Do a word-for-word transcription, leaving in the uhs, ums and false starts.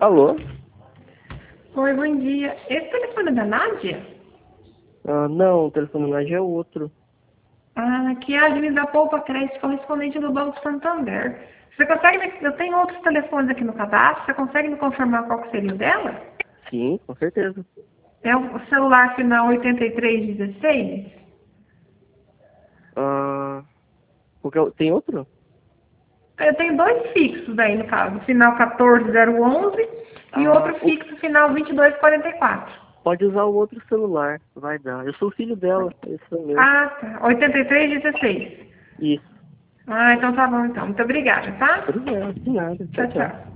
Alô? Oi, bom dia. Esse telefone é da Nádia? Ah, não, o telefone da Nádia é outro. Ah, aqui é a Avenida Poupa Crédito, correspondente do Banco Santander. Você consegue me... Eu tenho outros telefones aqui no cadastro, você consegue me confirmar qual que seria o dela? Sim, com certeza. É o celular final oitenta e três dezesseis? Ah, porque eu- tem outro? Eu tenho dois fixos aí, no caso. Final quatorze zero onze e Ah, outro o- fixo final vinte e dois quarenta e quatro. pode usar o outro celular, vai dar. Eu sou o filho dela, esse é o meu. Ah, tá. oitenta e três dezesseis. Isso. Ah, então tá bom então. Muito obrigada, tá? Obrigado, de nada. Tchau, Tchau, tchau. tchau.